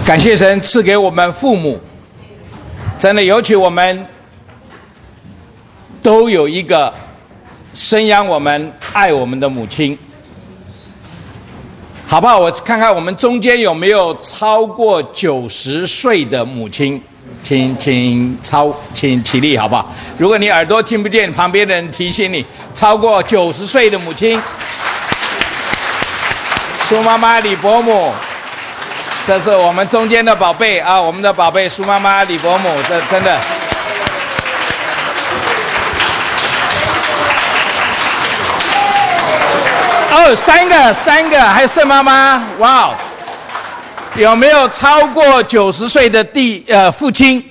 感谢神赐给我们父母，真的，尤其我们都有一个生养我们、爱我们的母亲，好不好？我看看我们中间有没有超过90岁的母亲，请起立，好不好？如果你耳朵听不见，旁边的人提醒你，超过90岁的母亲，苏妈妈、李伯母。这是我们中间的宝贝啊，我们的宝贝苏妈妈、李伯母，这真的。哦，三个，还有盛妈妈，哇哦！有没有超过90岁的父亲？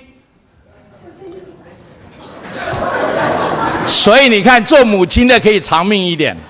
所以你看，做母亲的可以长命一点。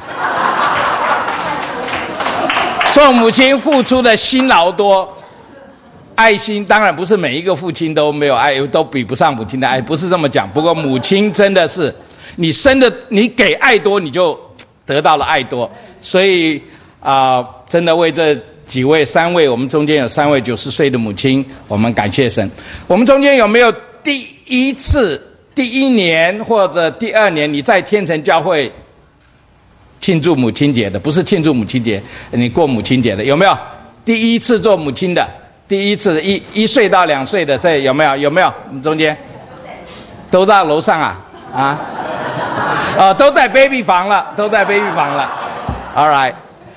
做母亲付出的辛劳多，爱心当然不是每一个父亲都没有爱，都比不上母亲的爱，不是这么讲。不过母亲真的是，你生的，你给爱多，你就得到了爱多。所以真的为这3位，我们中间有3位90岁的母亲，我们感谢神。我们中间有没有第一年或者第2年你在天成教会庆祝母亲节的？不是庆祝母亲节，你过母亲节的有没有？第一次做母亲的，第一次1岁到2岁的，这有没有？有没有？我们中间都在楼上都在 baby 房了，All right，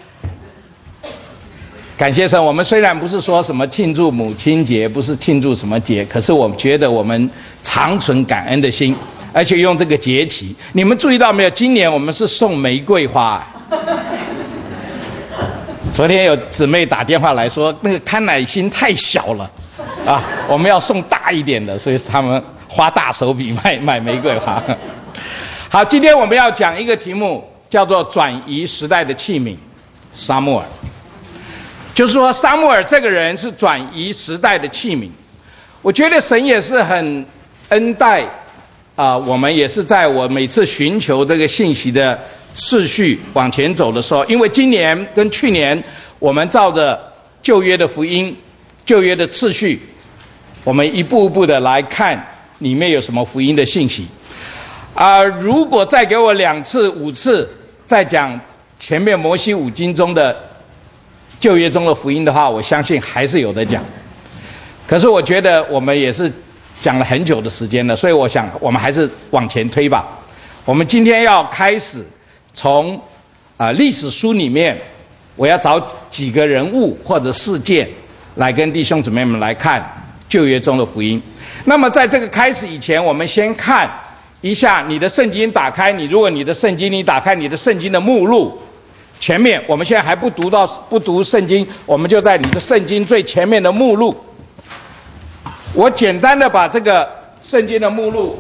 感谢神。我们虽然不是说什么庆祝母亲节，不是庆祝什么节，可是我觉得我们常存感恩的心。而且用这个节期，你们注意到没有？今年我们是送玫瑰花。昨天有姊妹打电话来说，那个康乃馨太小了，我们要送大一点的，所以他们花大手笔买玫瑰花。好，今天我们要讲一个题目，叫做转移时代的器皿，撒母耳。就是说，撒母耳这个人是转移时代的器皿。我觉得神也是很恩待。我们也是在我每次寻求这个信息的次序往前走的时候，因为今年跟去年我们照着旧约的福音、旧约的次序，我们一步一步的来看里面有什么福音的信息。如果再给我2次、5次再讲前面摩西5经中的旧约中的福音的话，我相信还是有的讲。可是我觉得我们也是讲了很久的时间了，所以我想我们还是往前推吧。我们今天要开始从历史书里面，我要找几个人物或者事件来跟弟兄姊妹们来看旧约中的福音。那么在这个开始以前，我们先看一下你的圣经打开，如果你的圣经你打开你的圣经的目录前面，我们现在还不读圣经，我们就在你的圣经最前面的目录。我简单的把这个圣经的目录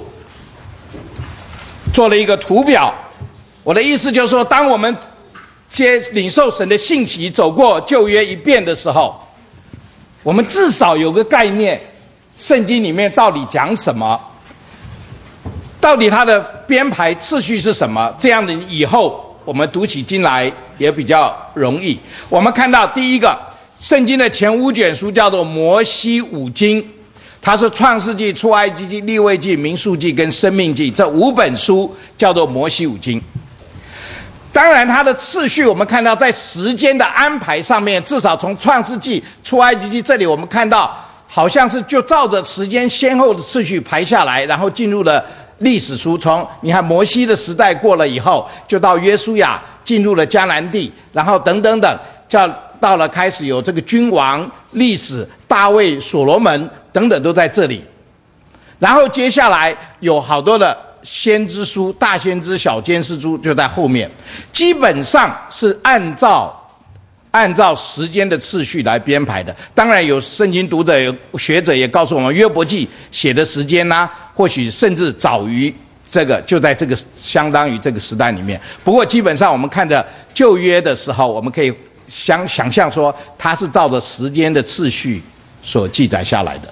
做了一个图表。我的意思就是说，当我们领受神的信息，走过旧约一遍的时候，我们至少有个概念，圣经里面到底讲什么，到底它的编排次序是什么，这样的以后我们读起经来也比较容易。我们看到第一个，圣经的前5卷书叫做摩西5经，它是创世纪、出埃及记、利未记、民数记跟申命记，这5本书叫做摩西5经。当然它的次序我们看到在时间的安排上面，至少从创世纪、出埃及记这里我们看到好像是就照着时间先后的次序排下来，然后进入了历史书。从你看摩西的时代过了以后，就到约书亚进入了迦南地，然后等等等，到了开始有这个君王历史，大卫、所罗门等等都在这里。然后接下来有好多的先知书，大先知、小先知书就在后面，基本上是按照时间的次序来编排的。当然有圣经读者、有学者也告诉我们，约伯记写的时间或许甚至早于这个，就在这个相当于这个时代里面。不过基本上我们看着旧约的时候，我们可以想象说，它是照着时间的次序所记载下来的。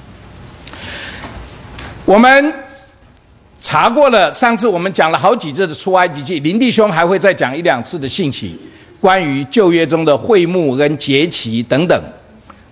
我们查过了，上次我们讲了好几次的出埃及记，林弟兄还会再讲1-2次的信息，关于旧约中的会幕跟节期等等，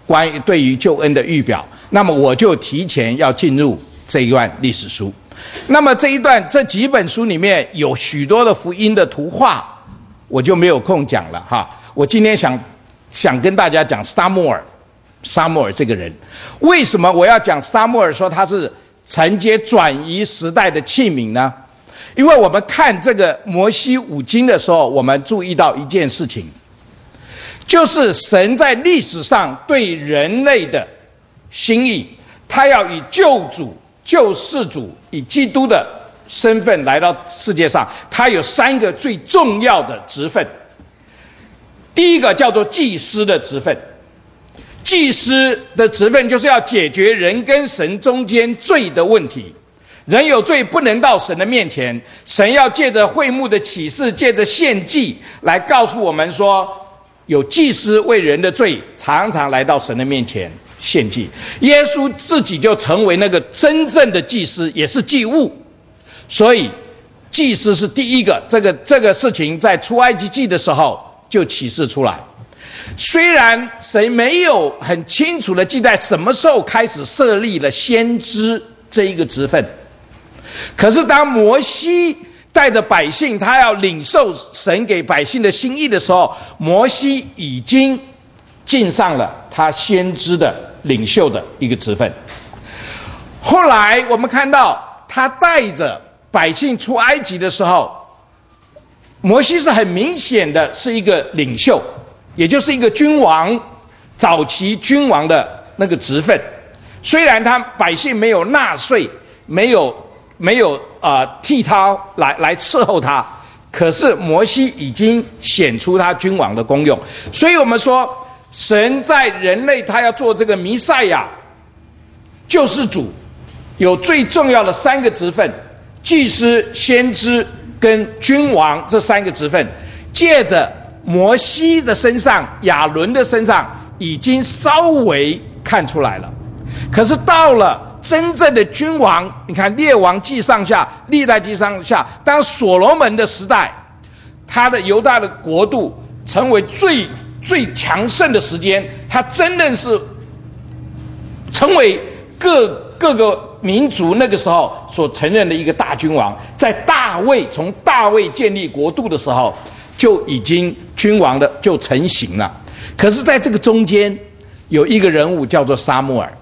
关于对于救恩的预表。那么我就提前要进入这一段历史书。那么这几本书里面有许多的福音的图画，我就没有空讲了哈。我今天想跟大家讲撒母耳这个人。为什么我要讲撒母耳说他是承接转移时代的器皿呢？因为我们看这个摩西五经的时候，我们注意到一件事情，就是神在历史上对人类的心意，他要以救主、救世主，以基督的身份来到世界上。他有3个最重要的职分。第一个叫做祭司的职分。祭司的职分就是要解决人跟神中间罪的问题。人有罪不能到神的面前，神要借着会幕的启示，借着献祭来告诉我们说，有祭司为人的罪常常来到神的面前献祭。耶稣自己就成为那个真正的祭司，也是祭物。所以祭司是第一个，这个事情在出埃及记的时候就启示出来。虽然神没有很清楚的记载什么时候开始设立了先知这一个职分，可是当摩西带着百姓，他要领受神给百姓的心意的时候，摩西已经尽上了他先知的领袖的一个职分。后来我们看到他带着百姓出埃及的时候，摩西是很明显的是一个领袖，也就是一个君王，早期君王的那个职分。虽然他百姓没有纳税，没有替他来伺候他，可是摩西已经显出他君王的功用。所以我们说，神在人类他要做这个弥赛亚救世主，有最重要的3个职分：祭司、先知跟君王这3个职分，借着摩西的身上、亚伦的身上已经稍微看出来了。可是到了真正的君王，你看列王记上下、历代记上下，当所罗门的时代，他的犹大的国度成为最强盛的时间，他真的是成为各个民族那个时候所承认的一个大君王。在从大卫建立国度的时候，就已经君王的就成型了。可是在这个中间有一个人物叫做撒母耳，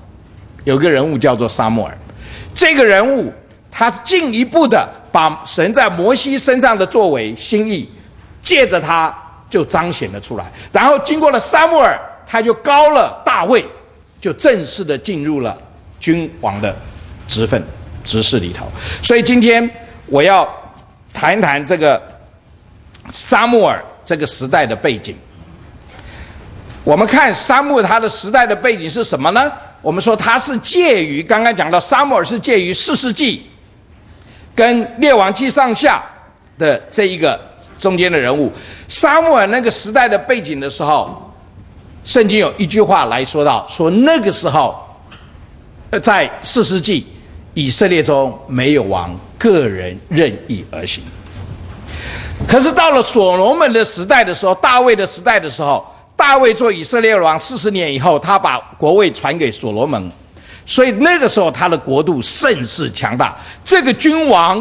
这个人物他进一步的把神在摩西身上的作为心意，借着他就彰显了出来。然后经过了撒母耳，他就膏了大卫，就正式的进入了君王的职事里头。所以今天我要谈一谈这个撒母耳这个时代的背景。我们看撒母耳他的时代的背景是什么呢？我们说他是介于刚刚讲到撒母耳是介于士师记跟列王记上下的这一个中间的人物。撒母耳那个时代的背景的时候，圣经有一句话来说到，说那个时候在士师记，以色列中没有王，个人任意而行。可是到了所罗门的时代的时候，大卫的时代的时候，大卫做以色列王40年以后，他把国位传给所罗门，所以那个时候他的国度甚是强大。这个君王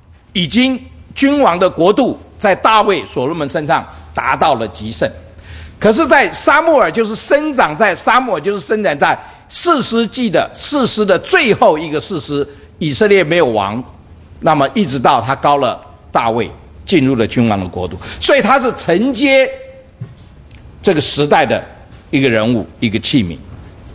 的国度在大卫、所罗门身上达到了极盛。可是在撒母耳就是生长在士师记的士师的最后一个士师，以色列没有王，那么一直到他膏了大卫，进入了君王的国度。所以他是承接这个时代的一个人物，一个器皿。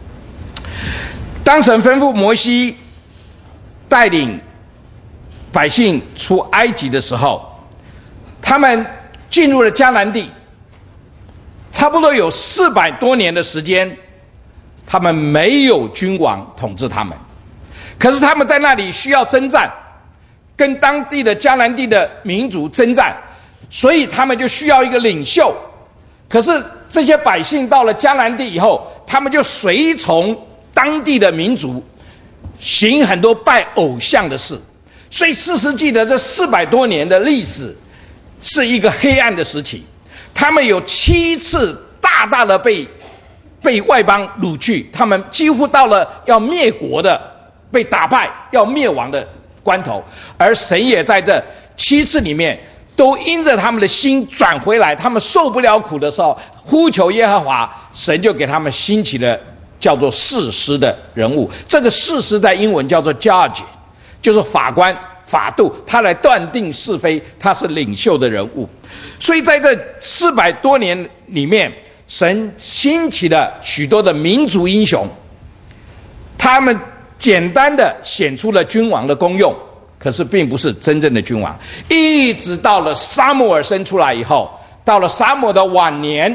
当神吩咐摩西带领百姓出埃及的时候，他们进入了迦南地，差不多有400多年的时间，他们没有君王统治他们。可是他们在那里需要征战，跟当地的迦南地的民族征战，所以他们就需要一个领袖。可是这些百姓到了迦南地以后，他们就随从当地的民族，行很多拜偶像的事。所以士师记的这400多年的历史是一个黑暗的时期。他们有7次大大的被被外邦掳去，他们几乎到了要灭国的、被打败、要灭亡的关头。而神也在这7次里面，都因着他们的心转回来，他们受不了苦的时候，呼求耶和华，神就给他们兴起了叫做士师的人物。这个士师在英文叫做 judge， 就是法官、法度，他来断定是非，他是领袖的人物。所以在这400多年里面，神兴起了许多的民族英雄，他们简单的显出了君王的功用，可是并不是真正的君王。一直到了撒母耳生出来以后，到了撒母耳的晚年，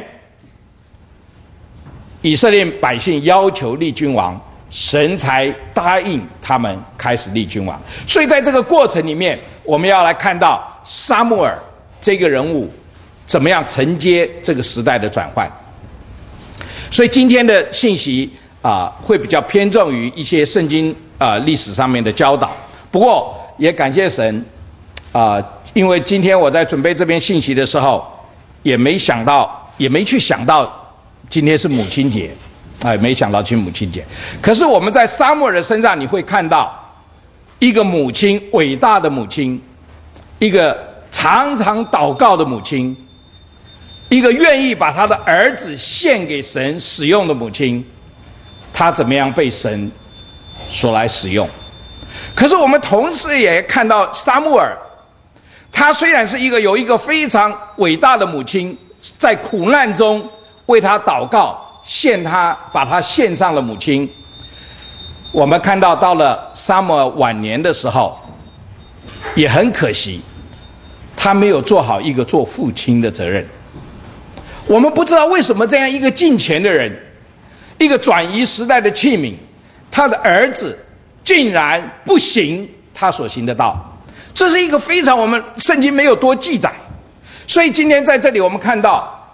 以色列百姓要求立君王，神才答应他们开始立君王。所以在这个过程里面，我们要来看到撒母耳这个人物怎么样承接这个时代的转换。所以今天的信息会比较偏重于一些圣经历史上面的教导。不过也感谢神因为今天我在准备这篇信息的时候，也没去想到今天是母亲节，没想到今天母亲节。可是我们在撒母耳的身上，你会看到一个母亲，伟大的母亲，一个常常祷告的母亲，一个愿意把他的儿子献给神使用的母亲，他怎么样被神所来使用。可是我们同时也看到撒母耳，他虽然是有一个非常伟大的母亲，在苦难中为他祷告，把他献上了母亲。我们看到了撒母耳晚年的时候，也很可惜，他没有做好一个做父亲的责任。我们不知道为什么这样一个敬虔的人，一个转移时代的器皿，他的儿子竟然不行他所行的道。这是一个非常我们圣经没有多记载。所以今天在这里我们看到，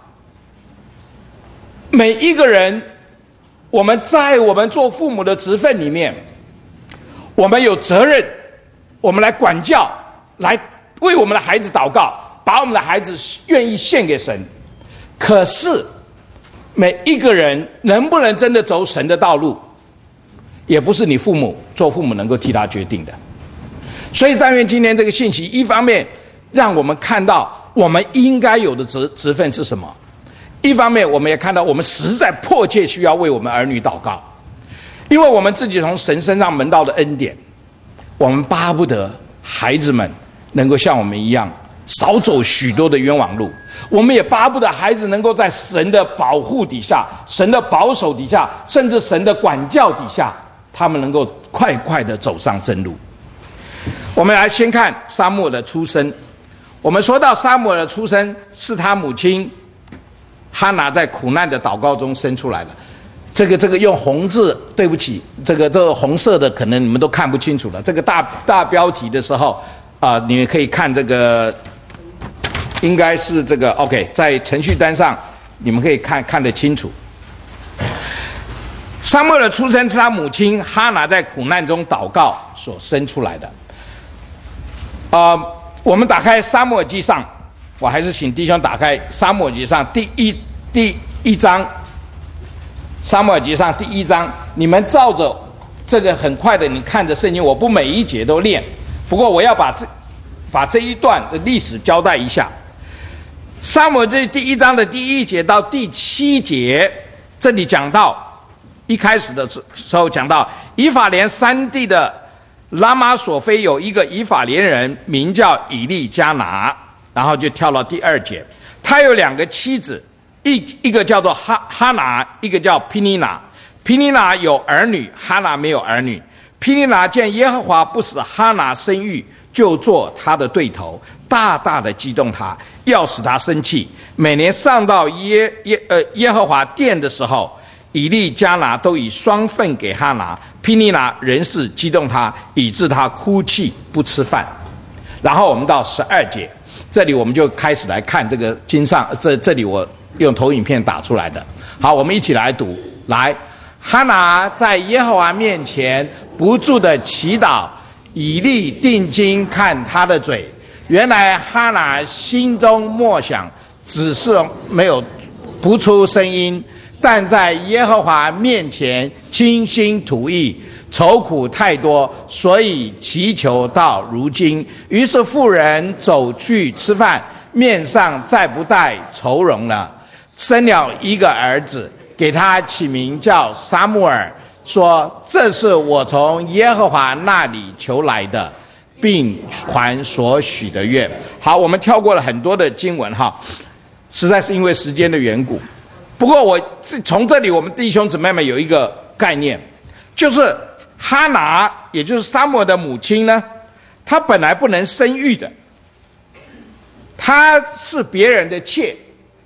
每一个人，我们在我们做父母的职分里面，我们有责任，我们来管教，来为我们的孩子祷告，把我们的孩子愿意献给神。可是每一个人能不能真的走神的道路，也不是你做父母能够替他决定的。所以但愿今天这个信息，一方面让我们看到我们应该有的职分是什么，一方面我们也看到我们实在迫切需要为我们儿女祷告。因为我们自己从神身上蒙到的恩典，我们巴不得孩子们能够像我们一样少走许多的冤枉路，我们也巴不得孩子能够在神的保护底下，神的保守底下，甚至神的管教底下，他们能够快快的走上正路。我们来先看撒母耳的出生。我们说到撒母耳的出生是他母亲哈拿在苦难的祷告中生出来的。这个用红字，对不起，这个红色的可能你们都看不清楚了。这个大标题的时候你们可以看这个，应该是这个 OK， 在程序单上你们可以看得清楚。撒母耳的出生是他母亲哈拿在苦难中祷告所生出来的。我们打开撒母耳记上，我还是请弟兄打开撒母耳记上第一章。撒母耳记上第1章，你们照着这个很快的，你看着圣经，我不每一节都念，不过我要把这一段的历史交代一下。撒母耳记第1章的第1节到第7节，这里讲到一开始的时候讲到以法莲山地的拉玛索菲有一个以法莲人名叫以利加拿，然后就跳到第2节，他有2个妻子，一个叫做哈拿，一个叫毗尼拿。毗尼拿有儿女，哈拿没有儿女。毗尼拿见耶和华不使哈拿生育，就做他的对头，大大的激动他，要使他生气。每年上到耶和华殿的时候，以利加拿都以双份给哈拿，毗尼拿仍是激动他，以致他哭泣不吃饭。然后我们到12节，这里我们就开始来看这个经上，这里我用投影片打出来的。好，我们一起来读。来，哈拿在耶和华面前不住的祈祷，以利定睛看他的嘴。原来哈拿心中默想，只是没有不出声音。 但在耶和华面前倾心吐意，愁苦太多，所以祈求到如今。于是妇人走去吃饭，面上再不带愁容了，生了一个儿子，给他起名叫撒母耳，说这是我从耶和华那里求来的，并还所许的愿。好，我们跳过了很多的经文哈，实在是因为时间的缘故。不过我从这里我们弟兄姊妹们有一个概念，就是哈拿也就是撒母耳的母亲呢，她本来不能生育的，她是别人的妾，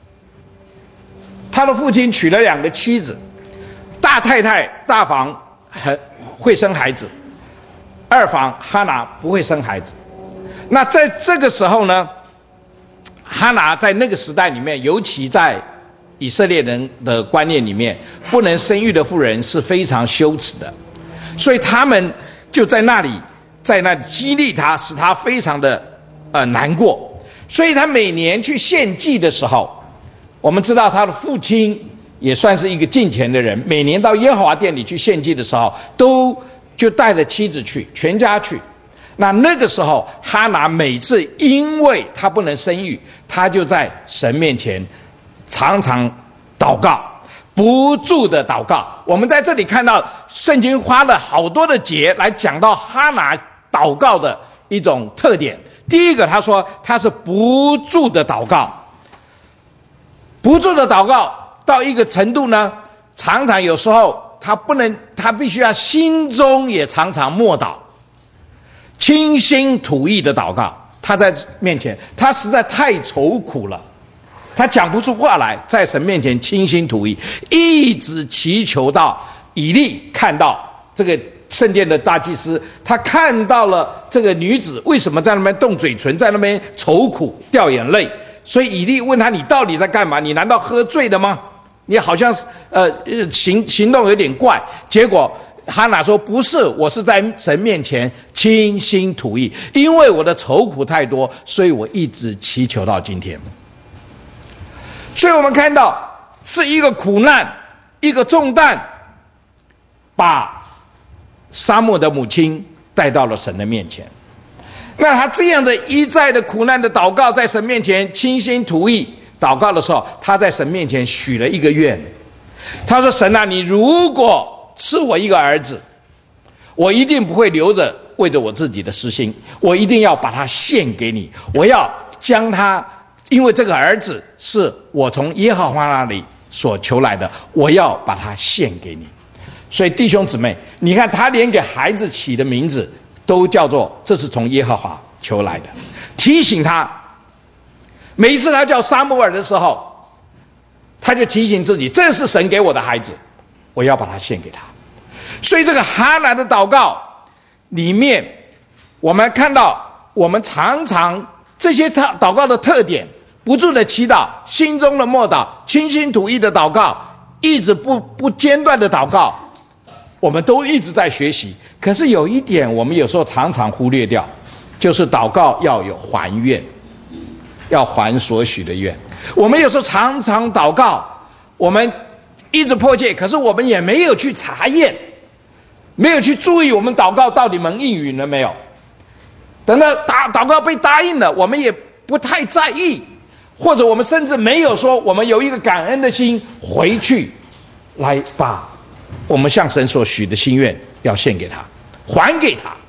她的父亲娶了2个妻子，大太太大房很会生孩子，二房哈拿不会生孩子。那在这个时候呢，哈拿在那个时代里面，尤其在以色列人的观念里面，不能生育的妇人是非常羞耻的，所以他们就在那里激励他，使他非常的难过。所以他每年去献祭的时候，我们知道他的父亲也算是一个敬虔的人，每年到耶和华殿里去献祭的时候，都就带着妻子去，全家去。那个时候哈拿每次因为他不能生育，他就在神面前常常祷告，不住的祷告。我们在这里看到圣经花了好多的节来讲到哈拿祷告的一种特点。第一个，他说他是不住的祷告，不住的祷告到一个程度呢，常常有时候他必须要心中也常常默祷，倾心吐意的祷告。他在面前，他实在太愁苦了，他讲不出话来，在神面前倾心吐意，一直祈求到以利看到这个圣殿的大祭司，他看到了这个女子为什么在那边动嘴唇，在那边愁苦掉眼泪，所以以利问他：你到底在干嘛？你难道喝醉了吗？你好像行动有点怪。结果哈拿说：不是，我是在神面前倾心吐意，因为我的愁苦太多，所以我一直祈求到今天。所以我们看到是一个苦难，一个重担，把撒母耳的母亲带到了神的面前。那他这样的一再的苦难的祷告，在神面前倾心吐意祷告的时候，他在神面前许了一个愿。他说：神啊，你如果赐我一个儿子，我一定不会留着为着我自己的私心，我一定要把他献给你，我要将他，因为这个儿子是我从耶和华那里所求来的，我要把他献给你。所以弟兄姊妹，你看他连给孩子起的名字都叫做这是从耶和华求来的，提醒他。每一次他叫撒母耳的时候，他就提醒自己，这是神给我的孩子，我要把他献给他。所以这个哈拿的祷告里面，我们看到我们常常这些祷告的特点，不住的祈祷，心中的默祷，倾心吐意的祷告，一直不间断的祷告，我们都一直在学习。可是有一点我们有时候常常忽略掉，就是祷告要有还愿，要还所许的愿。我们有时候常常祷告，我们一直迫切，可是我们也没有去查验，没有去注意我们祷告到底蒙应允了没有。等到祷告被答应了，我们也不太在意，或者我们甚至没有说我们有一个感恩的心回去来把我们向神所许的心愿要献给他，还给他。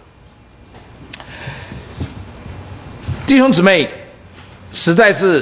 弟兄姊妹，实在是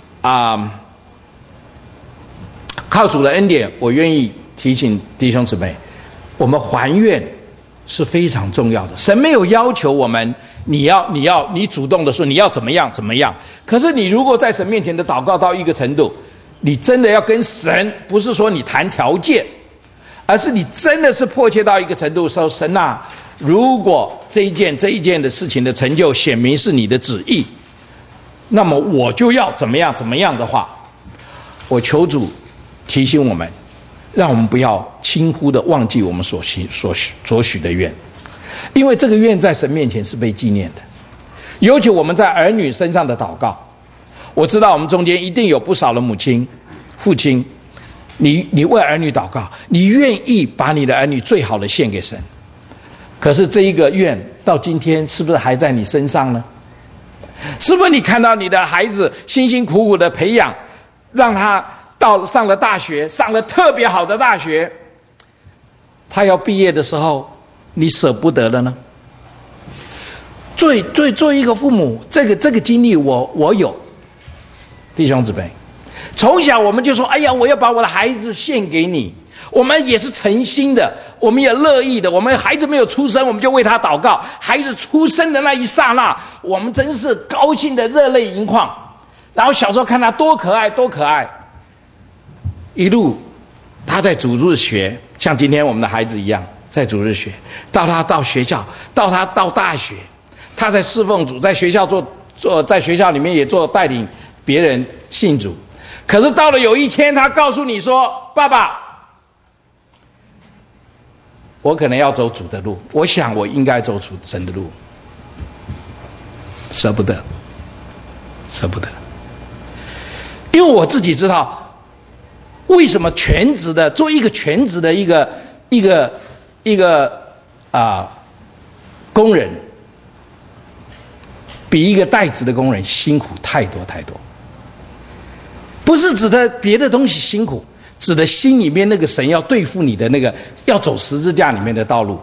靠主的恩典，我愿意提醒弟兄姊妹，我们还愿是非常重要的。神没有要求我们你主动的说你要怎么样怎么样，可是你如果在神面前的祷告到一个程度，你真的要跟神，不是说你谈条件，而是你真的是迫切到一个程度，说神啊，如果这一件的事情的成就显明是你的旨意，那么我就要怎么样怎么样的话，我求主提醒我们，让我们不要轻忽的忘记我们所许的愿，因为这个愿在神面前是被纪念的。尤其我们在儿女身上的祷告，我知道我们中间一定有不少的母亲父亲， 你为儿女祷告，你愿意把你的儿女最好的献给神。可是这一个愿到今天是不是还在你身上呢？是不是你看到你的孩子辛辛苦苦的培养，让他上了大学，上了特别好的大学，他要毕业的时候，你舍不得了呢？作为一个父母，这个经历我有，弟兄姊妹，从小我们就说，哎呀，我要把我的孩子献给你。我们也是诚心的，我们也乐意的。我们孩子没有出生，我们就为他祷告；孩子出生的那一刹那，我们真是高兴的热泪盈眶。然后小时候看他多可爱，多可爱，一路他在主日学，像今天我们的孩子一样，在主日学，到他到学校，到他到大学，他在侍奉主，在学校在学校里面也带领别人信主。可是到了有一天，他告诉你说：“爸爸，我可能要走主的路，我想我应该走主神的路。”舍不得，舍不得。因为我自己知道，为什么全职的做一个全职的一个工人，比一个代职的工人辛苦太多太多。不是指的别的东西辛苦，指的心里面那个神要对付你的那个，要走十字架里面的道路。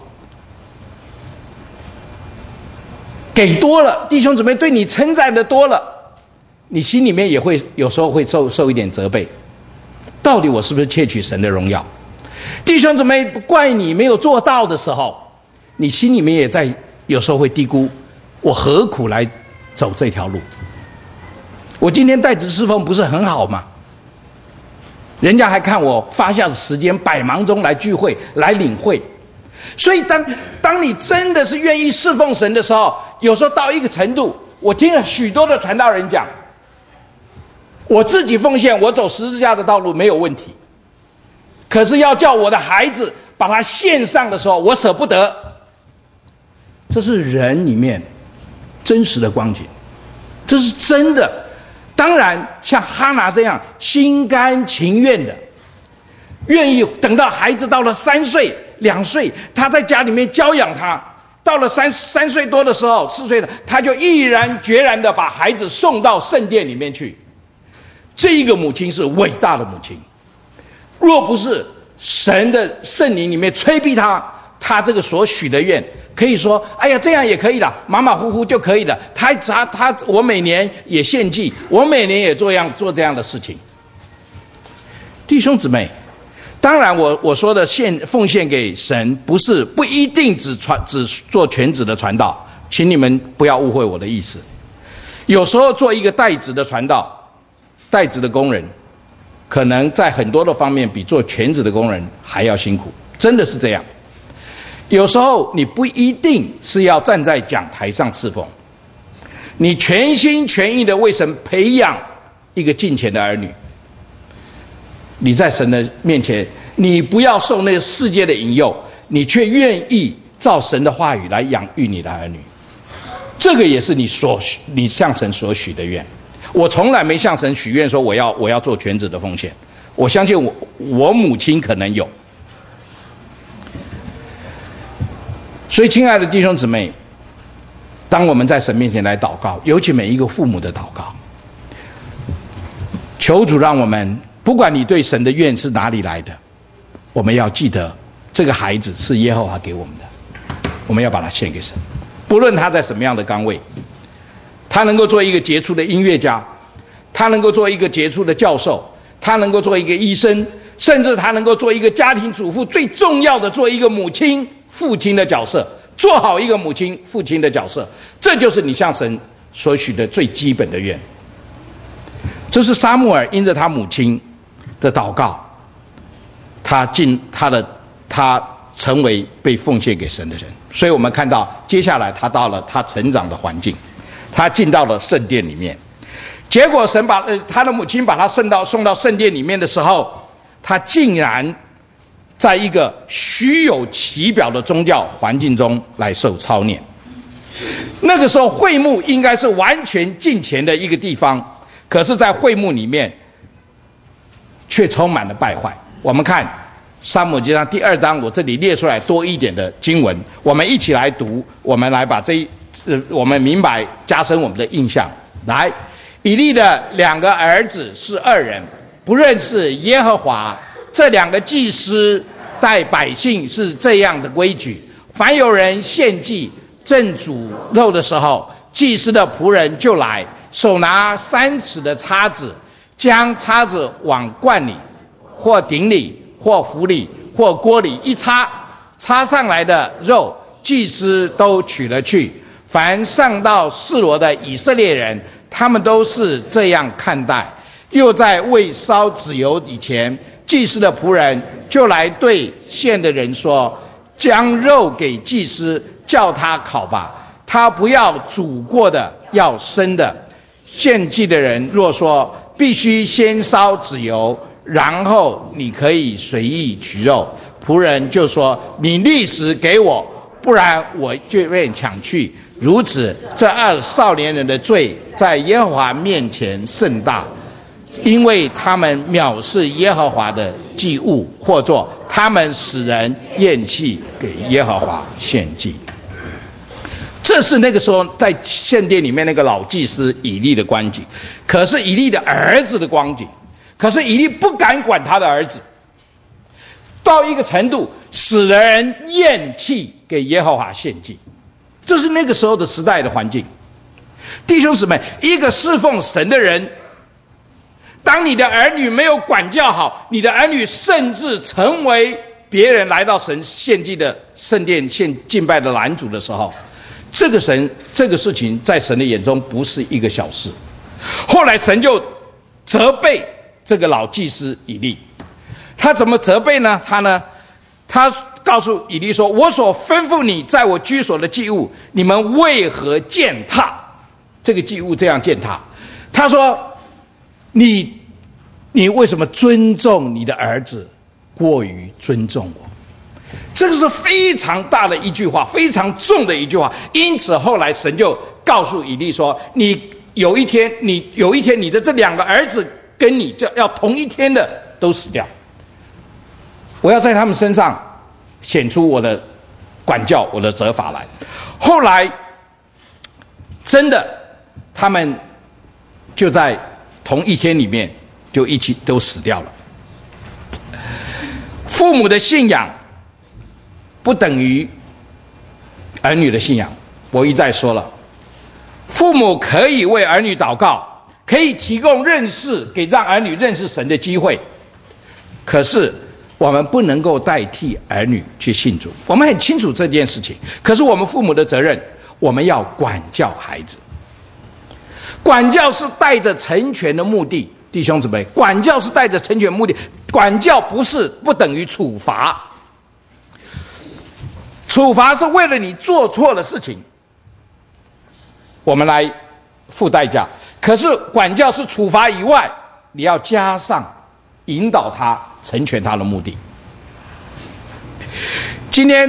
给多了，弟兄姊妹对你称赞的多了，你心里面也会有时候会受一点责备。到底我是不是窃取神的荣耀？弟兄姊妹，不怪你没有做到的时候，你心里面也在有时候会低估，我何苦来走这条路？我今天代职侍奉不是很好吗？人家还看我发下的时间，百忙中来聚会，来领会。所以当你真的是愿意侍奉神的时候，有时候到一个程度，我听了许多的传道人讲，我自己奉献，我走十字架的道路没有问题。可是要叫我的孩子把他献上的时候，我舍不得。这是人里面真实的光景，这是真的。当然像哈拿这样心甘情愿的，愿意等到孩子到了3岁2岁，他在家里面教养他，到了3岁多的时候，4岁的他就毅然决然的把孩子送到圣殿里面去。这一个母亲是伟大的母亲，若不是神的圣灵里面催逼他这个所许的愿，可以说，哎呀，这样也可以了，马马虎虎就可以了。我每年也献祭，我每年也做这样的事情。弟兄姊妹，当然我说的奉献给神，不一定只做全职的传道，请你们不要误会我的意思。有时候做一个代职的传道，代职的工人，可能在很多的方面比做全职的工人还要辛苦，真的是这样。有时候你不一定是要站在讲台上侍奉，你全心全意的为神培养一个敬虔的儿女，你在神的面前，你不要受那个世界的引诱，你却愿意照神的话语来养育你的儿女，这个也是你向神所许的愿。我从来没向神许愿说我要做全职的奉献，我相信我母亲可能有。所以亲爱的弟兄姊妹，当我们在神面前来祷告，尤其每一个父母的祷告，求主让我们，不管你对神的愿是哪里来的，我们要记得这个孩子是耶和华给我们的，我们要把他献给神。不论他在什么样的岗位，他能够做一个杰出的音乐家，他能够做一个杰出的教授，他能够做一个医生，甚至他能够做一个家庭主妇，最重要的做一个母亲父亲的角色，做好一个母亲父亲的角色，这就是你向神所许的最基本的愿。这是撒母耳因着他母亲的祷告，他成为被奉献给神的人。所以我们看到接下来他到了他成长的环境，他进到了圣殿里面，结果神把他的母亲把他送到圣殿里面的时候，他竟然在一个虚有其表的宗教环境中来受操练。那个时候会幕应该是完全敬虔的一个地方，可是在会幕里面却充满了败坏。我们看撒母耳记上第2章，我这里列出来多一点的经文，我们一起来读，我们来把我们明白，加深我们的印象。来，以利的2个儿子是2人，不认识耶和华。这2个祭司待百姓是这样的规矩：凡有人献祭正煮肉的时候，祭司的仆人就来，手拿3尺的叉子，将叉子往罐里或鼎里或釜里或锅里一插，插上来的肉祭司都取了去。凡上到示罗的以色列人，他们都是这样看待。又在未烧脂油以前，祭司的仆人就来对献的人说：将肉给祭司，叫他烤吧，他不要煮过的，要生的。献祭的人若说必须先烧脂油，然后你可以随意取肉，仆人就说：你立时给我，不然我就愿抢去。如此，这2少年人的罪在耶和华面前甚大，因为他们藐视耶和华的祭物，或作他们使人厌弃给耶和华献祭。这是那个时候在献殿里面那个老祭司以利的光景。可是以利的儿子的光景，可是以利不敢管他的儿子，到一个程度使人厌弃给耶和华献祭。这是那个时候的时代的环境。弟兄姊妹，一个侍奉神的人，当你的儿女没有管教好，你的儿女甚至成为别人来到神献祭的圣殿献敬拜的拦阻的时候，这个事情在神的眼中不是一个小事。后来神就责备这个老祭司以利。他怎么责备呢？他告诉以利说：我所吩咐你在我居所的祭物，你们为何践踏这个祭物？这样践踏。他说：你为什么尊重你的儿子过于尊重我？这个是非常大的一句话，非常重的一句话。因此后来神就告诉以利说：有一天你的这2个儿子跟你就要同一天的都死掉，我要在他们身上显出我的管教，我的责罚来。后来真的他们就在同一天里面就一起都死掉了。父母的信仰不等于儿女的信仰。我一再说了，父母可以为儿女祷告，可以提供让儿女认识神的机会，可是我们不能够代替儿女去信主。我们很清楚这件事情，可是我们父母的责任，我们要管教孩子。管教是带着成全的目的，弟兄姊妹，管教是带着成全目的。管教不等于处罚，处罚是为了你做错了事情，我们来付代价。可是管教是处罚以外，你要加上引导他成全他的目的。今天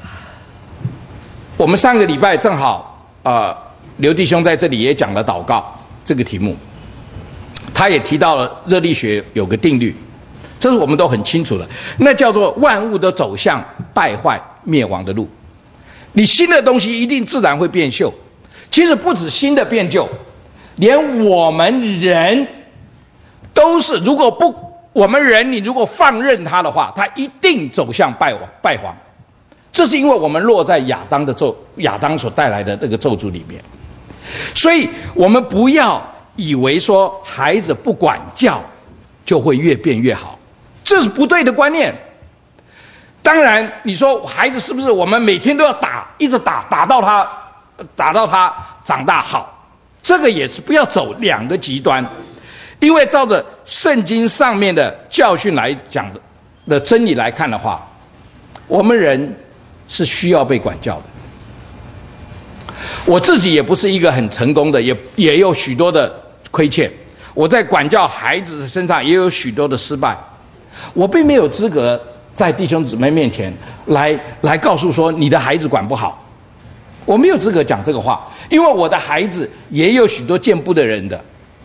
我们上个礼拜正好刘弟兄在这里也讲了祷告这个题目，他也提到了热力学有个定律，这是我们都很清楚的，那叫做万物都走向败坏灭亡的路。你新的东西一定自然会变旧，其实不止新的变旧，连我们人都是，我们人你如果放任他的话，他一定走向败亡。这是因为我们落在亚当所带来的那个咒诅里面。所以我们不要以为说孩子不管教就会越变越好，这是不对的观念。当然你说孩子是不是我们每天都要打，一直打到他长大好，这个也是不要走2个极端。因为照着圣经上面的教训来讲的真理来看的话，我们人是需要被管教的。我自己也不是一个很成功的，也有许多的亏欠，我在管教孩子的身上也有许多的失败。我并没有资格在弟兄姊妹面前来告诉说你的孩子管不好，我没有资格讲这个话，因为我的孩子也有许多见不得人的，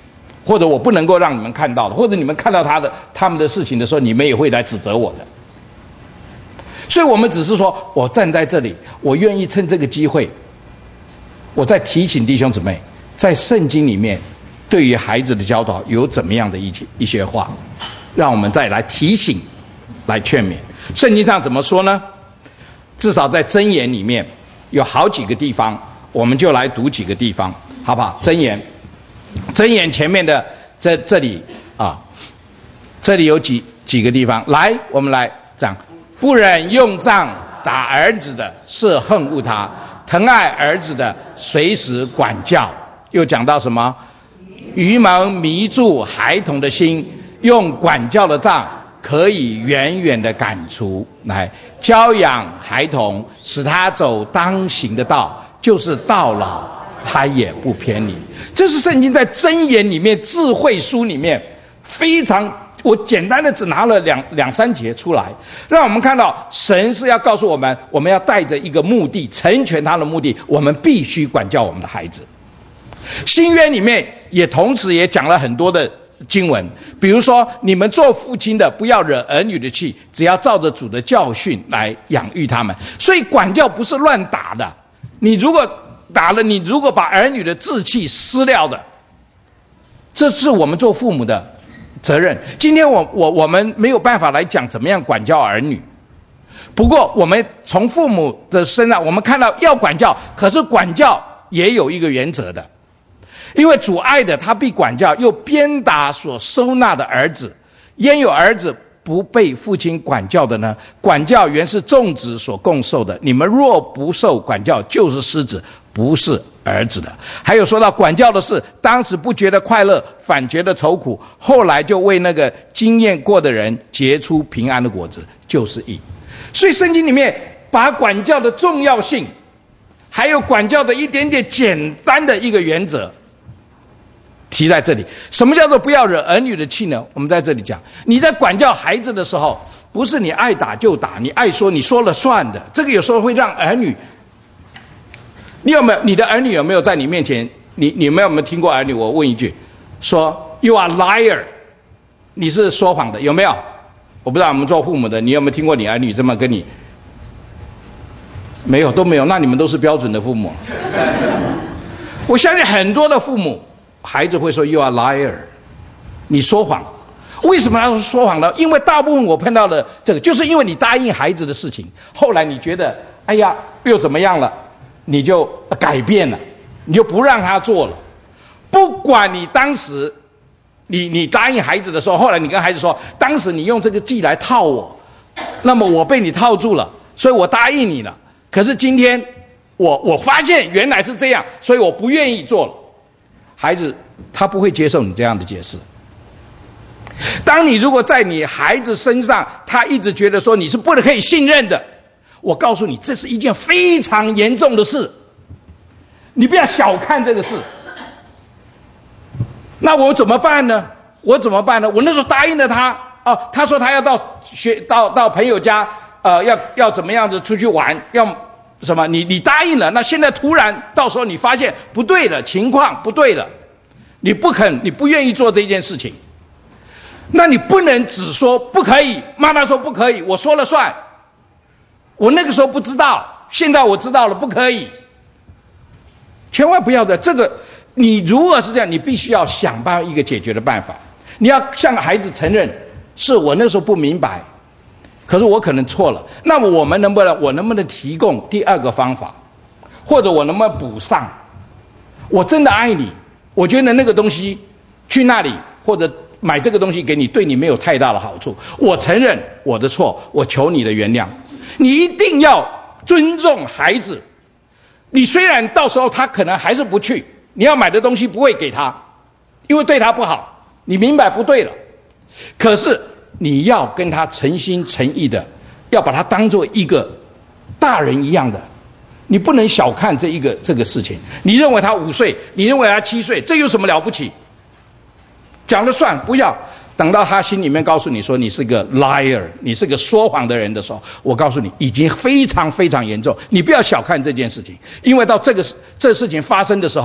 或者我不能够让你们看到的，或者你们看到他们的事情的时候，你们也会来指责我的。所以我们只是说，我站在这里，我愿意趁这个机会，我在提醒弟兄姊妹，在圣经里面对于孩子的教导有怎么样的一些话，让我们再来提醒，来劝勉。圣经上怎么说呢？至少在箴言里面有好几个地方，我们就来读几个地方，好不好？箴言前面的这里啊，这里有几个地方，来，我们来讲。不忍用杖打儿子的是恨恶他，疼爱儿子的随时管教。又讲到什么？愚蒙迷住孩童的心，用管教的杖可以远远的赶除。来教养孩童，使他走当行的道，就是到老他也不偏离。这是圣经在箴言里面智慧书里面非常，我简单的只拿了两三节出来，让我们看到神是要告诉我们，我们要带着一个目的，成全他的目的，我们必须管教我们的孩子。新约里面也同时也讲了很多的经文，比如说你们做父亲的不要惹儿女的气，只要照着主的教训来养育他们。所以管教不是乱打的，你如果打了，你如果把儿女的志气失掉的，这是我们做父母的责任。今天我们没有办法来讲怎么样管教儿女，不过我们从父母的身上我们看到要管教，可是管教也有一个原则的，因为主爱的他必管教，又鞭打所收纳的儿子。焉有儿子不被父亲管教的呢？管教原是众子所共受的，你们若不受管教，就是失子，不是儿子的。还有说到管教的事，当时不觉得快乐，反觉得愁苦，后来就为那个经验过的人结出平安的果子，就是义。所以圣经里面把管教的重要性，还有管教的一点点简单的一个原则提在这里。什么叫做不要惹儿女的气呢？我们在这里讲，你在管教孩子的时候，不是你爱打就打，你爱说你说了算的。这个有时候会让儿女，你的儿女有没有在你面前，你们有没有听过儿女？我问一句，说 You are liar， 你是说谎的，有没有？我不知道我们做父母的，你有没有听过你儿女这么跟你？没有，都没有。那你们都是标准的父母。我相信很多的父母，孩子会说 You are liar， 你说谎。为什么要说谎呢？因为大部分我碰到的这个，就是因为你答应孩子的事情，后来你觉得哎呀又怎么样了，你就改变了，你就不让他做了。不管你当时你答应孩子的时候，后来你跟孩子说，当时你用这个计来套我，那么我被你套住了，所以我答应你了。可是今天我发现原来是这样，所以我不愿意做了。孩子他不会接受你这样的解释。当你如果在你孩子身上，他一直觉得说你是不可以信任的，我告诉你，这是一件非常严重的事，你不要小看这个事。那我怎么办呢？我那时候答应了他，他说他要到朋友家，要怎么样子出去玩，要什么？你答应了，那现在突然到时候你发现不对了，情况不对了，你不愿意做这件事情，那你不能只说不可以，妈妈说不可以，我说了算。我那个时候不知道，现在我知道了，不可以。千万不要的，这个你如果是这样，你必须要想办法一个解决的办法。你要向孩子承认，是我那时候不明白，可是我可能错了。那么我能不能提供第二个方法，或者我能不能补上？我真的爱你，我觉得那个东西去那里或者买这个东西给你，对你没有太大的好处。我承认我的错，我求你的原谅。你一定要尊重孩子。你虽然到时候他可能还是不去，你要买的东西不会给他，因为对他不好，你明白不对了。可是你要跟他诚心诚意的，要把他当作一个大人一样的，你不能小看这个事情。你认为他5岁，你认为他7岁，这有什么了不起？讲了算，不要等到他心里面告诉你说你是个 liar， 你是个说谎的人的时候，我告诉你已经非常非常严重。你不要小看这件事情，因为到这事情发生的时候，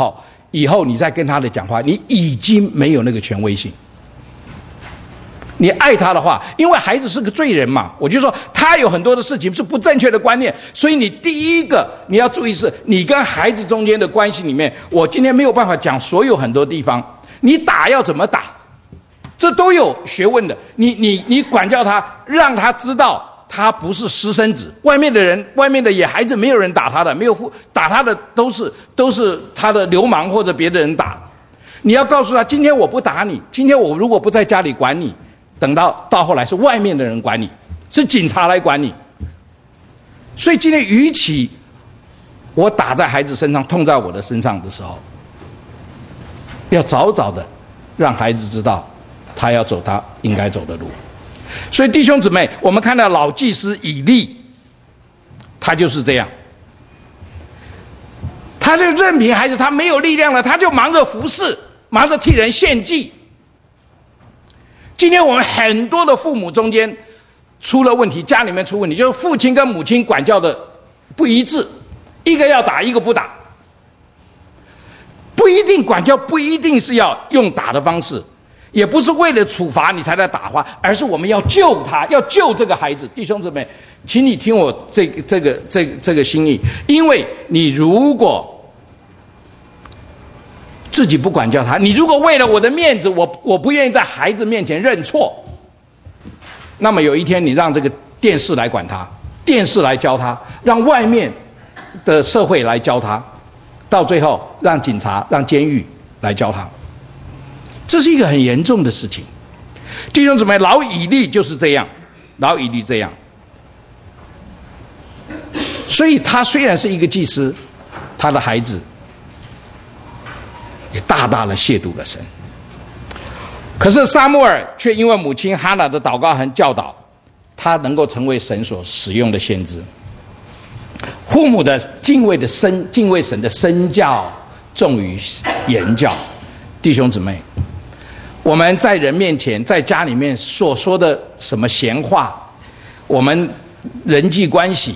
以后你再跟他的讲话，你已经没有那个权威性。你爱他的话，因为孩子是个罪人嘛，我就说他有很多的事情是不正确的观念，所以你第一个你要注意是你跟孩子中间的关系里面，我今天没有办法讲所有很多地方，你打要怎么打，这都有学问的。你管教他，让他知道他不是私生子，外面的人，外面的野孩子没有人打他的，没有打他的都是他的流氓或者别的人打。你要告诉他，今天我不打你，今天我如果不在家里管你，等到后来是外面的人管你，是警察来管你。所以今天与其我打在孩子身上，痛在我的身上的时候，要早早的让孩子知道他要走他应该走的路。所以弟兄姊妹，我们看到老祭司以利，他就是这样，他就任凭孩子，他没有力量了，他就忙着服侍，忙着替人献祭。今天我们很多的父母中间出了问题，家里面出问题，就是父亲跟母亲管教的不一致，一个要打，一个不打。不一定管教，不一定是要用打的方式，也不是为了处罚你才来打话，而是我们要救他，要救这个孩子。弟兄姊妹，请你听我这个心意，因为你如果自己不管教他，你如果为了我的面子，我不愿意在孩子面前认错，那么有一天你让这个电视来管他，电视来教他，让外面的社会来教他，到最后让警察、让监狱来教他，这是一个很严重的事情。弟兄姊妹，老以利就是这样，老以利这样，所以他虽然是一个祭司，他的孩子也大大的亵渎了神。可是撒母耳却因为母亲哈拿的祷告和教导，他能够成为神所使用的先知。父母的敬畏神的身教重于言教。弟兄姊妹，我们在人面前，在家里面所说的什么闲话，我们人际关系，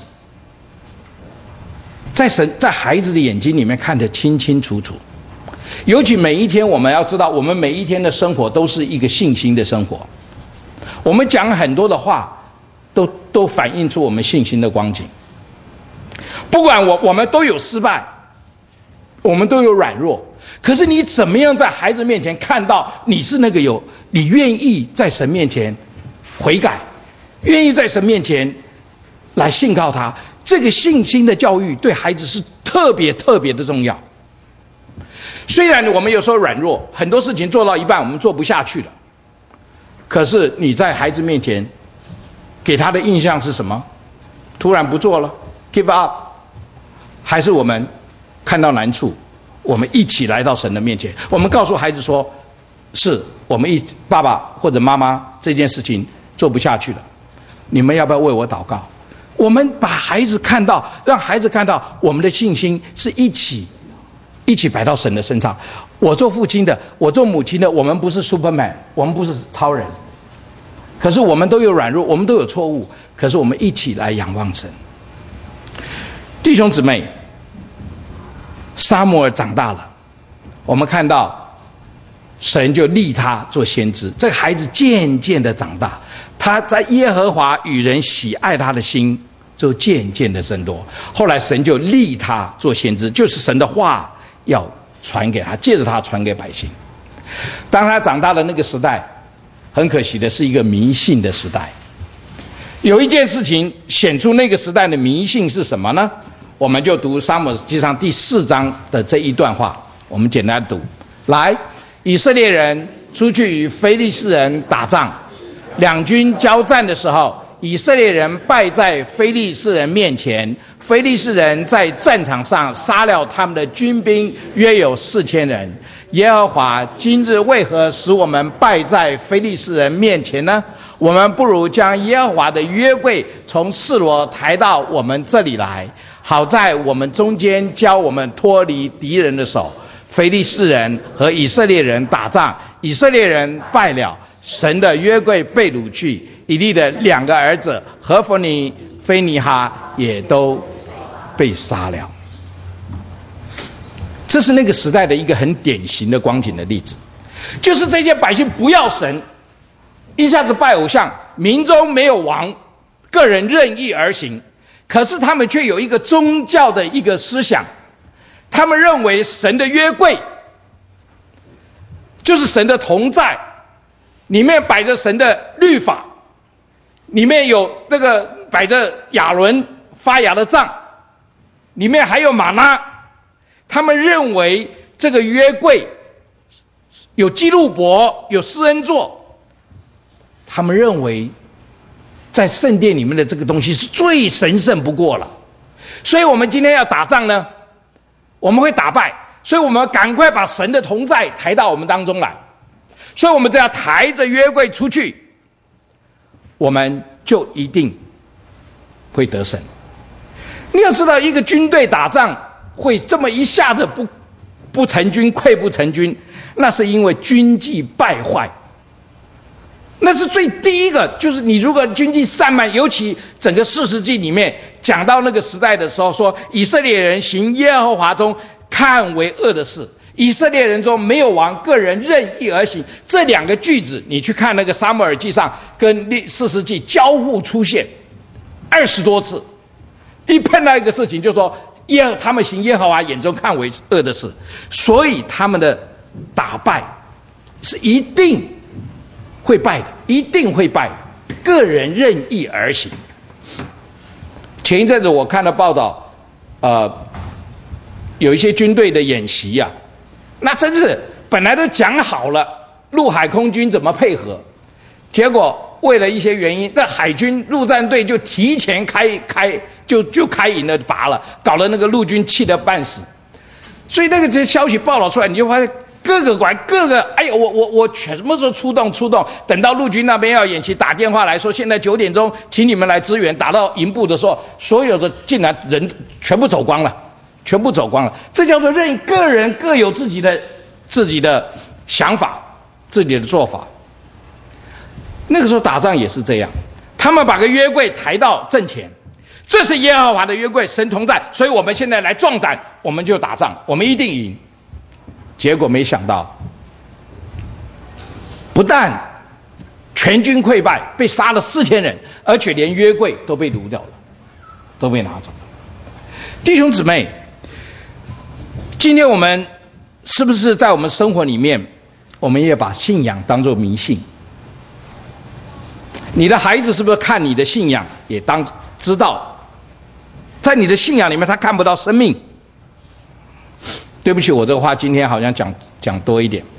在孩子的眼睛里面看得清清楚楚。尤其每一天，我们要知道，我们每一天的生活都是一个信心的生活。我们讲很多的话，都反映出我们信心的光景。不管我们都有失败，我们都有软弱，可是你怎么样在孩子面前看到你是那个你愿意在神面前悔改，愿意在神面前来信靠他，这个信心的教育对孩子是特别特别的重要。虽然我们有时候软弱，很多事情做到一半我们做不下去了，可是你在孩子面前给他的印象是什么？突然不做了 give up， 还是我们看到难处，我们一起来到神的面前，我们告诉孩子说，是我们爸爸或者妈妈这件事情做不下去了，你们要不要为我祷告？我们把孩子看到，让孩子看到我们的信心是一起摆到神的身上。我做父亲的，我做母亲的，我们不是 Superman， 我们不是超人，可是我们都有软弱，我们都有错误，可是我们一起来仰望神。弟兄姊妹，撒母耳长大了，我们看到神就立他做先知，这个孩子渐渐的长大，他在耶和华与人喜爱他的心就渐渐的增多。后来神就立他做先知，就是神的话要传给他，借着他传给百姓。当他长大的那个时代，很可惜的是一个迷信的时代。有一件事情显出那个时代的迷信是什么呢？我们就读撒母耳记上第4章的这一段话，我们简单读。来，以色列人出去与非利士人打仗，两军交战的时候，以色列人败在非利士人面前，非利士人在战场上杀了他们的军兵约有4000人。耶和华今日为何使我们败在非利士人面前呢？我们不如将耶和华的约柜从示罗抬到我们这里来，好在我们中间教我们脱离敌人的手。非利士人和以色列人打仗，以色列人败了，神的约柜被掳去，以利的2个儿子何弗尼、菲尼哈也都被杀了。 这是那个时代的一个很典型的光景的例子，就是这些百姓不要神，一下子拜偶像，民中没有王，个人任意而行。可是他们却有一个宗教的一个思想，他们认为神的约柜就是神的同在，里面摆着神的律法，里面有那个摆着亚伦发芽的杖，里面还有玛纳。他们认为这个约柜有基路伯，有施恩座，他们认为在圣殿里面的这个东西是最神圣不过了。所以我们今天要打仗呢，我们会打败，所以我们赶快把神的同在抬到我们当中来，所以我们只要抬着约柜出去，我们就一定会得胜。你要知道，一个军队打仗会这么一下子不成军，溃不成军，那是因为军纪败坏。那是最第一个，就是你如果军纪散漫，尤其整个4世纪里面讲到那个时代的时候，说以色列人行耶和华中看为恶的事，以色列人中没有王，个人任意而行，这2个句子你去看那个撒母耳记上跟4世纪交互出现20多次，一碰到一个事情就说他们行耶和华眼中看为恶的事，所以他们的打败是一定会败的，一定会败的，个人任意而行。前一阵子我看了报道，有一些军队的演习啊，那真是本来都讲好了陆海空军怎么配合，结果为了一些原因，那海军陆战队就提前开营了，拔了，搞得那个陆军气得半死。所以那个这消息报道出来，你就发现各个，哎呦，我什么时候出动？等到陆军那边要演习，打电话来说，现在9点钟，请你们来支援。打到营部的时候，所有的竟然人全部走光了，这叫做个人各有自己的想法，自己的做法。那个时候打仗也是这样，他们把个约柜抬到阵前，这是耶和华的约柜，神同在，所以我们现在来壮胆，我们就打仗，我们一定赢。结果没想到，不但全军溃败，被杀了4000人，而且连约柜都被掳掉了，都被拿走了。弟兄姊妹，今天我们是不是在我们生活里面，我们也把信仰当作迷信？你的孩子是不是看你的信仰也知道，在你的信仰里面他看不到生命？对不起，我这个话今天好像讲多一点。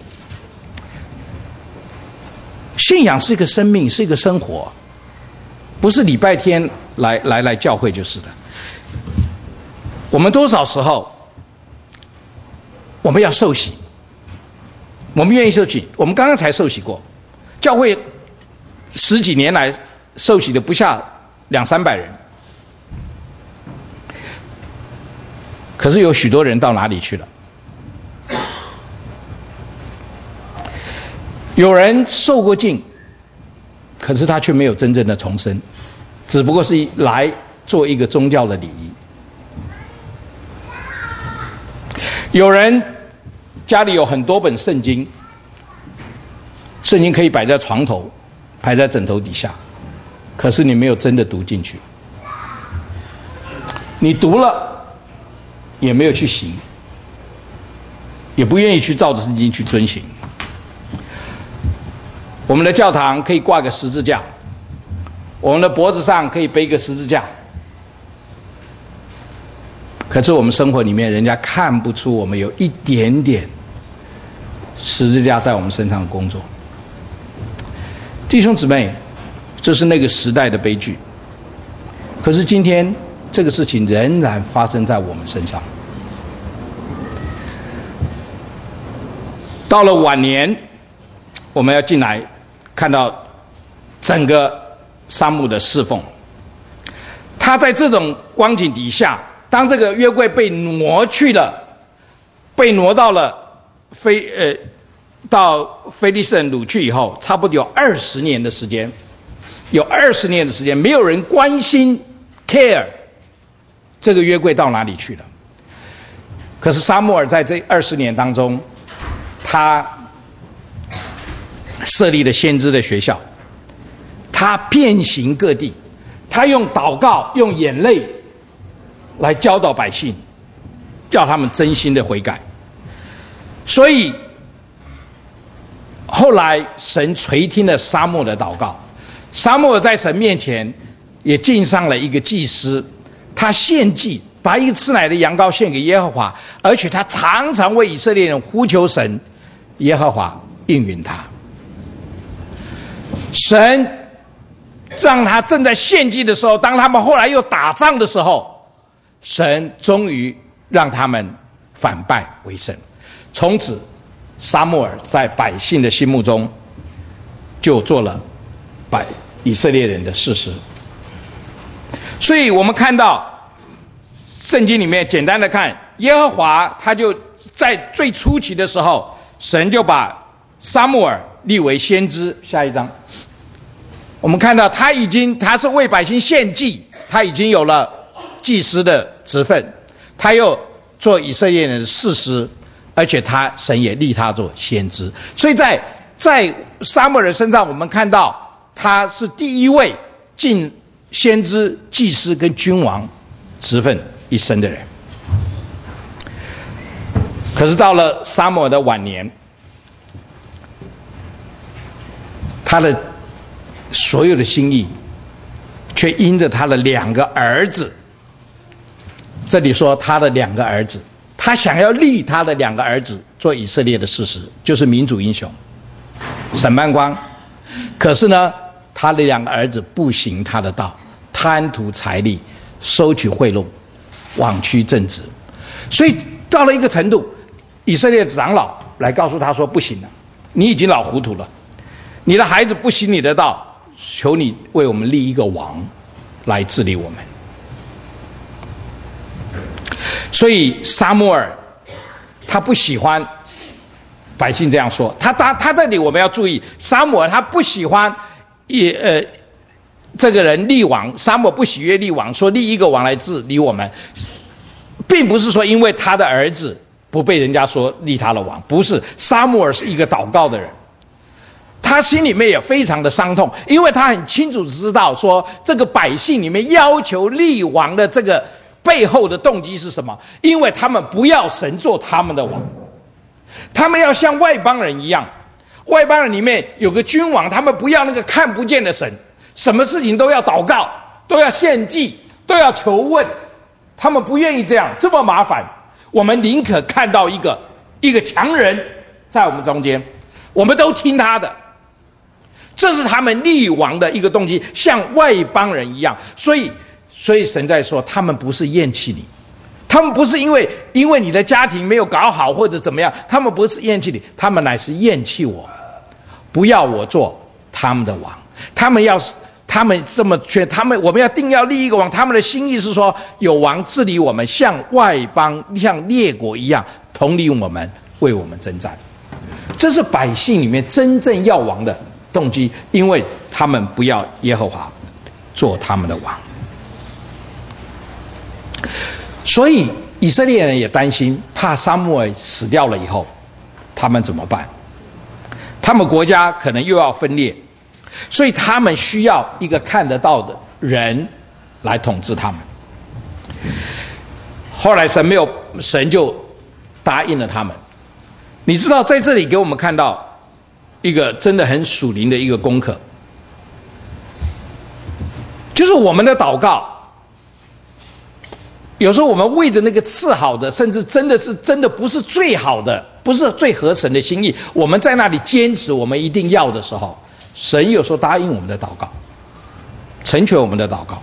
信仰是一个生命，是一个生活，不是礼拜天来教会就是的。我们多少时候我们要受洗，我们愿意受洗，我们刚刚才受洗过，教会10几年来受洗的不下200-300人，可是有许多人到哪里去了？有人受过浸，可是他却没有真正的重生，只不过是来做一个宗教的礼仪。有人家里有很多本圣经，圣经可以摆在床头，摆在枕头底下，可是你没有真的读进去，你读了也没有去行，也不愿意去照着圣经去遵行。我们的教堂可以挂个十字架，我们的脖子上可以背个十字架，可是我们生活里面人家看不出我们有一点点十字架在我们身上的工作。弟兄姊妹，这是那个时代的悲剧，可是今天这个事情仍然发生在我们身上。到了晚年，我们要进来看到整个沙漠的侍奉，他在这种光景底下，当这个约柜被挪去了，被挪到了到非利士人掳去以后，差不多有20年的时间，没有人关心 care 这个约柜到哪里去了。 可是撒母耳在这20年当中，他设立了先知的学校，他遍行各地，他用祷告、用眼泪来教导百姓，叫他们真心的悔改。所以后来神垂听了撒母耳的祷告，撒母耳在神面前也敬上了一个祭司，他献祭，把一个吃奶的羊羔献给耶和华，而且他常常为以色列人呼求神，耶和华应允他。神让他正在献祭的时候，当他们后来又打仗的时候，神终于让他们反败为胜。从此撒母耳在百姓的心目中就做了以色列人的士师。所以我们看到圣经里面简单的看，耶和华他就在最初期的时候，神就把撒母耳立为先知。下一章我们看到他是为百姓献祭，他已经有了祭司的职分，他又做以色列人的士师，而且神也立他做先知。所以在撒母耳身上，我们看到他是第一位尽先知、祭司跟君王职分一生的人。可是到了撒母耳的晚年，他的所有的心意却因着他的2个儿子，这里说他的2个儿子，他想要立他的2个儿子做以色列的士师，就是民主英雄、审判官。可是呢，他的2个儿子不行他的道，贪图财力，收取贿赂，枉屈正直。所以到了一个程度，以色列长老来告诉他说，不行了，你已经老糊涂了，你的孩子不行你的道，求你为我们立一个王来治理我们。所以撒母耳他不喜欢百姓这样说，他这里我们要注意，撒母耳他不喜欢这个人立王，撒母耳不喜悦立王，说立一个王来治理我们，并不是说因为他的儿子不被人家说立他的王，不是，撒母耳是一个祷告的人，他心里面也非常的伤痛，因为他很清楚知道说这个百姓里面要求立王的这个背后的动机是什么，因为他们不要神做他们的王，他们要像外邦人一样，外邦人里面有个君王，他们不要那个看不见的神，什么事情都要祷告，都要献祭，都要求问，他们不愿意这样，这么麻烦，我们宁可看到一个强人在我们中间，我们都听他的，这是他们立王的一个动机，像外邦人一样。所以神在说，他们不是厌弃你，他们不是因为你的家庭没有搞好或者怎么样，他们不是厌弃你，他们乃是厌弃我，不要我做他们的王。他们这么劝我们要立一个王，他们的心意是说有王治理我们，像外邦像列国一样统领我们，为我们征战。这是百姓里面真正要王的动机，因为他们不要耶和华做他们的王。所以以色列人也担心，怕撒母耳死掉了以后他们怎么办，他们国家可能又要分裂，所以他们需要一个看得到的人来统治他们。后来神就答应了他们。你知道在这里给我们看到一个真的很属灵的一个功课，就是我们的祷告，有时候我们为着那个次好的，甚至真的不是最好的，不是最合神的心意，我们在那里坚持我们一定要的时候，神有时候答应我们的祷告，成全我们的祷告。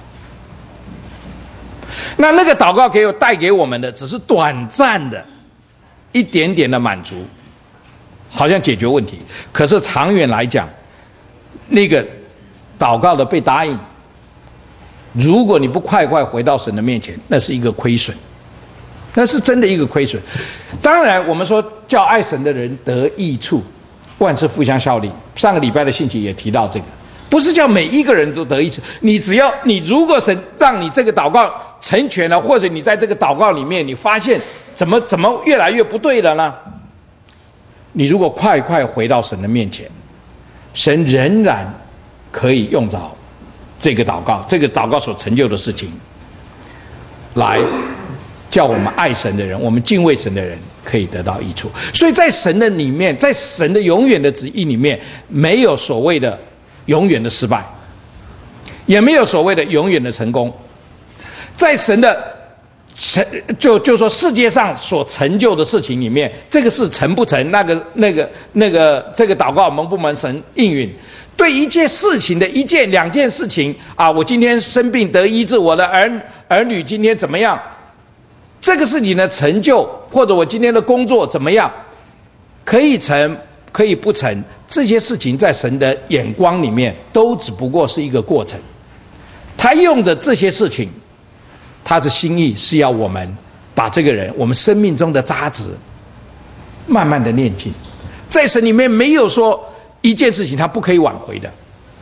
那个祷告带给我们的只是短暂的一点点的满足，好像解决问题，可是长远来讲，那个祷告的被答应，如果你不快回到神的面前，那是一个亏损，那是真的一个亏损。当然我们说叫爱神的人得益处，万事互相效力，上个礼拜的信息也提到这个，不是叫每一个人都得益处，你如果神让你这个祷告成全了，或者你在这个祷告里面你发现怎么越来越不对了呢？你如果快回到神的面前，神仍然可以用着这个祷告所成就的事情，来叫我们爱神的人，我们敬畏神的人可以得到益处。所以在神的里面，在神的永远的旨意里面，没有所谓的永远的失败，也没有所谓的永远的成功。在神的就说世界上所成就的事情里面，这个事成不成，这个祷告蒙不蒙神应允，对一件事情的两件事情啊，我今天生病得医治，我的儿女今天怎么样，这个事情的成就，或者我今天的工作怎么样，可以成可以不成，这些事情在神的眼光里面都只不过是一个过程。他用着这些事情，他的心意是要我们把这个人，我们生命中的渣滓慢慢的炼尽。在神里面没有说一件事情他不可以挽回的。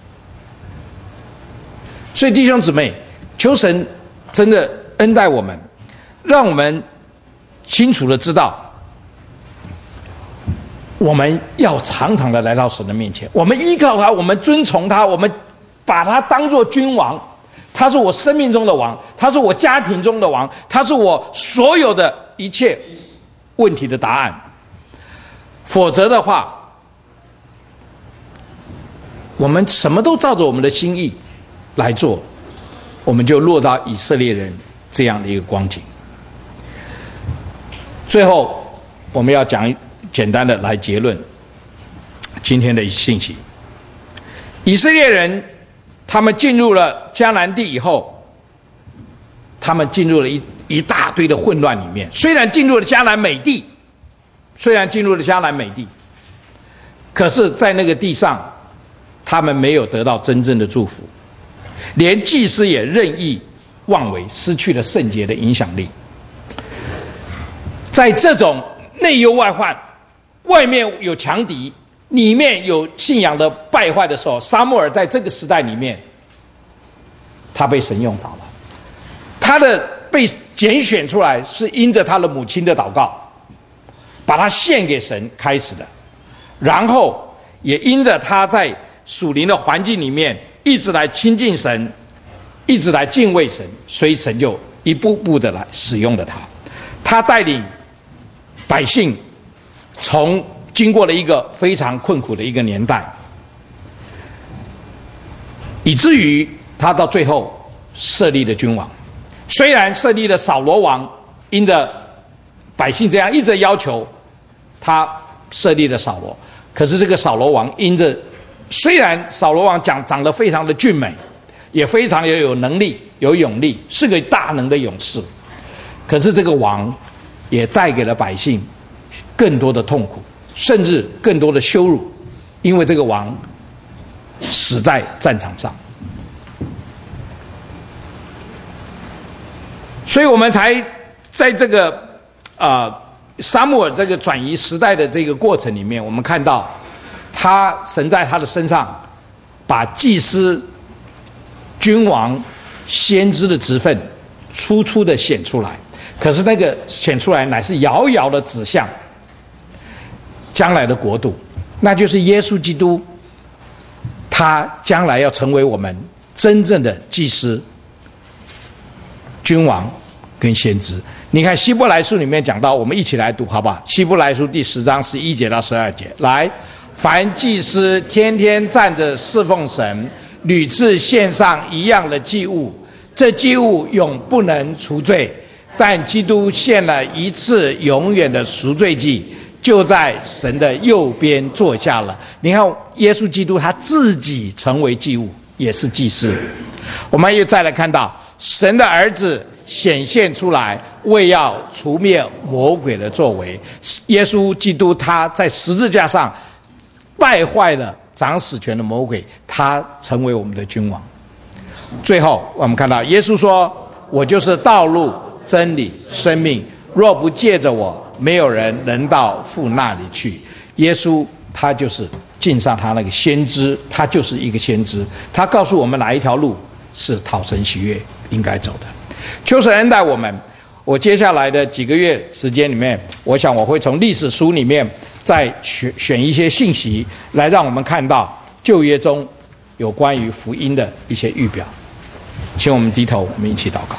所以弟兄姊妹，求神真的恩待我们，让我们清楚的知道，我们要常常的来到神的面前，我们依靠他，我们遵从他，我们把他当作君王，他是我生命中的王，他是我家庭中的王，他是我所有的一切问题的答案。否则的话，我们什么都照着我们的心意来做，我们就落到以色列人这样的一个光景。最后我们要讲简单的来结论今天的信息。以色列人他们进入了迦南地以后，他们进入了一大堆的混乱里面。虽然进入了迦南美地，可是在那个地上他们没有得到真正的祝福，连祭司也任意妄为，失去了圣洁的影响力。在这种内忧外患，外面有强敌，里面有信仰的败坏的时候，撒母耳在这个时代里面，他被神用着了。他的被拣选出来是因着他的母亲的祷告，把他献给神开始的，然后也因着他在属灵的环境里面一直来亲近神，一直来敬畏神，所以神就一步步的来使用了他。他带领百姓经过了一个非常困苦的一个年代，以至于他到最后设立了君王。虽然设立了扫罗王，因着百姓这样一直要求，他设立了扫罗。可是这个扫罗王虽然扫罗王长得非常的俊美，也非常有能力有勇力，是个大能的勇士，可是这个王也带给了百姓更多的痛苦，甚至更多的羞辱，因为这个王死在战场上。所以我们才在这个撒母耳这个转移时代的这个过程里面，我们看到神在他的身上把祭司、君王、先知的职分粗粗的显出来。可是那个显出来乃是遥遥的指向将来的国度，那就是耶稣基督，他将来要成为我们真正的祭司、君王跟先知。你看希伯来书里面讲到，我们一起来读好不好？希伯来书第10章11节到12节，来，凡祭司天天站着侍奉神，屡次献上一样的祭物，这祭物永不能除罪，但基督献了一次永远的赎罪祭，就在神的右边坐下了。你看耶稣基督他自己成为祭物，也是祭司。我们又再来看到神的儿子显现出来，为要除灭魔鬼的作为。耶稣基督他在十字架上败坏了掌死权的魔鬼，他成为我们的君王。最后我们看到耶稣说，我就是道路真理生命，若不借着我，没有人能到父那里去。耶稣他就是敬上他那个先知，他就是一个先知，他告诉我们哪一条路是讨神喜悦应该走的。求神恩待我们我接下来的几个月时间里面，我想我会从历史书里面再选一些信息，来让我们看到旧约中有关于福音的一些预表。请我们低头，我们一起祷告。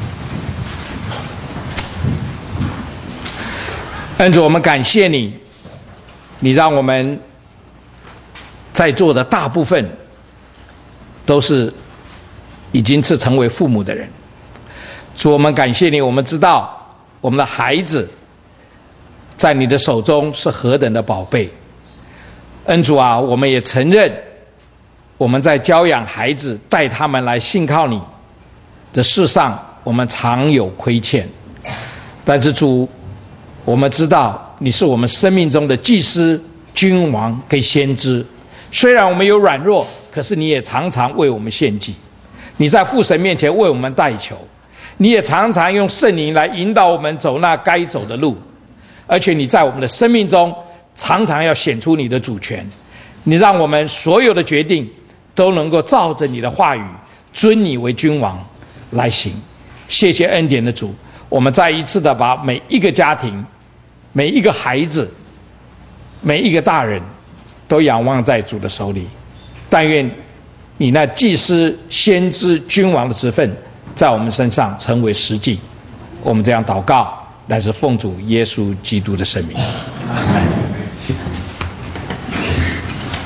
恩主，我们感谢你，你让我们在座的大部分都是已经是成为父母的人。主，我们感谢你，我们知道我们的孩子在你的手中是何等的宝贝。恩主啊，我们也承认我们在教养孩子带他们来信靠你的事上，我们常有亏欠。但是主，我们知道你是我们生命中的祭司、君王跟先知，虽然我们有软弱，可是你也常常为我们献祭，你在父神面前为我们代求，你也常常用圣灵来引导我们走那该走的路，而且你在我们的生命中常常要显出你的主权，你让我们所有的决定都能够照着你的话语，尊你为君王来行。谢谢恩典的主，我们再一次的把每一个家庭、每一个孩子、每一个大人都仰望在主的手里。但愿你那祭司、先知、君王的职分在我们身上成为实际。我们这样祷告，乃是奉主耶稣基督的圣名。阿们。